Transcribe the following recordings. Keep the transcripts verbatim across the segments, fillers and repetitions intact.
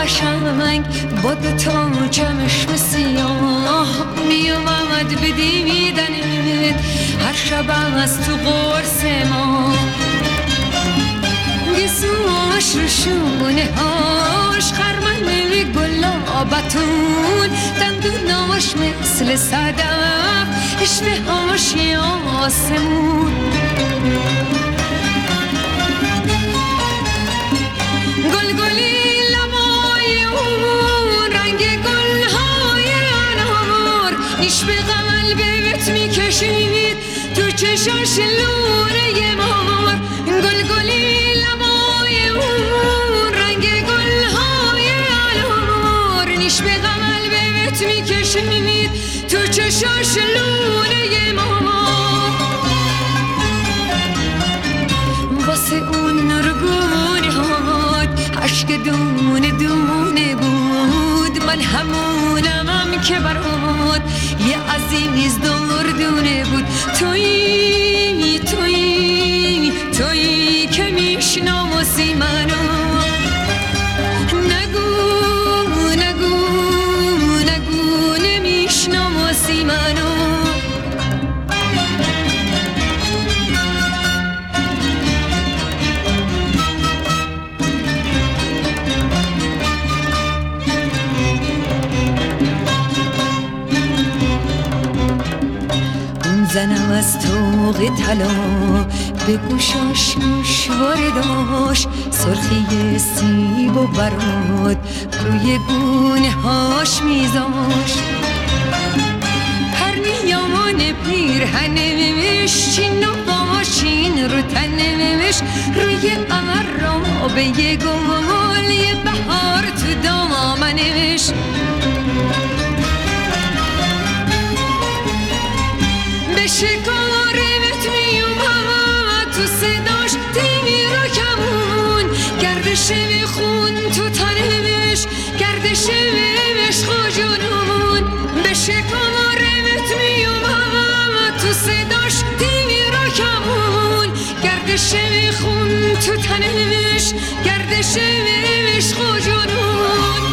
قشنگ با دوتا چشم سیاه میومد به دیدنت هر شب از تو قرص ما گیسوش رو شونه هاش خرمن گلابتون دندوناش مثل صدف اشوه هاش آسمون گلگلی لبای اون رنگ گلهای انار نیش به قلبت میکشید تو چشاش لونه مار گلگلی لبای اون رنگ گلهای انار نیش به قلبت میکشید تو چشاش لونه مار واسه اون نرگونه هات عشق دونه دونه بود من همونمم که برات یه عزیز دردونه بود تویی تویی تویی که میشناسی منو نگو نگو نگو نمیشناسی منو زنم از توق طلا به گوشاش گوشواره داشت سرخی سیب و براد روی گونه هاش میذاشت هر نیامان پیرهنش چین و باشین رو تنش روی قمر را به یه گل یه بهار تو دامنش به شکارت می اومد تو صداش تیمی رو کمون گردش خون تو تنش گردش عشق و جنون به شکارت می اومد تو صداش تیمی رو کمون گردش خون تو تنش گردش عشق و جنون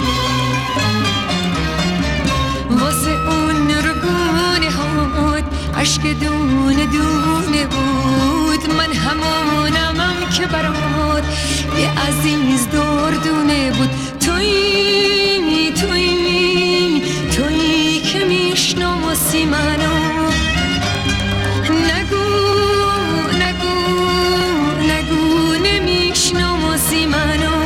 واسه اون رگونه هات عشق دونه دونه بود من همونمم که برات یه عزیز دردونه بود تویی تویی تویی که میشناسی منو نگو نگو نگو نمیشناسی منو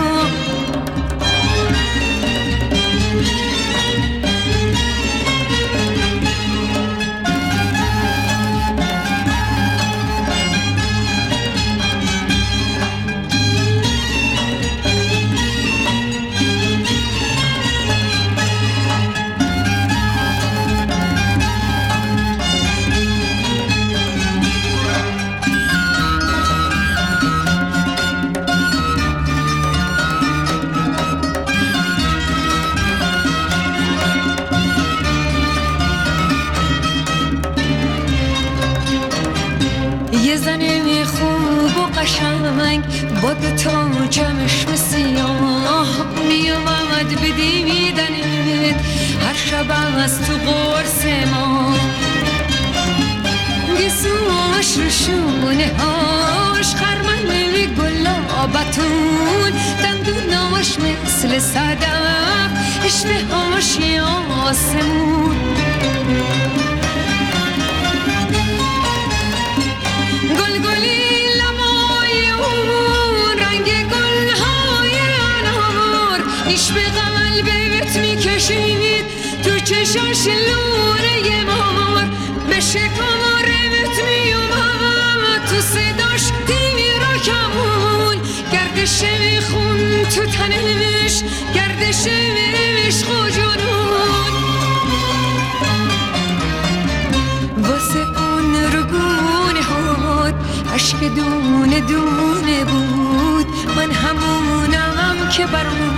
یه زن خوب و قشنگ با دوتا چشم سیاه میومد به دیدنت هر شب از تو قرص ما گیسوش رو شونه هاش خرمن گلابتون دندوناش مثل صدف اشوه هاش آسمون گلگلی لبای اون رنگ گلهای انار نیش به قلبت میکشید تو چشاش لونه مار به شکارت میومد تو صداش تیمی رو کمون گردش خون تو تنش گردش عشق و جنون واسه اون رگونه هات عشق دونه دونه بود من همونمم که برات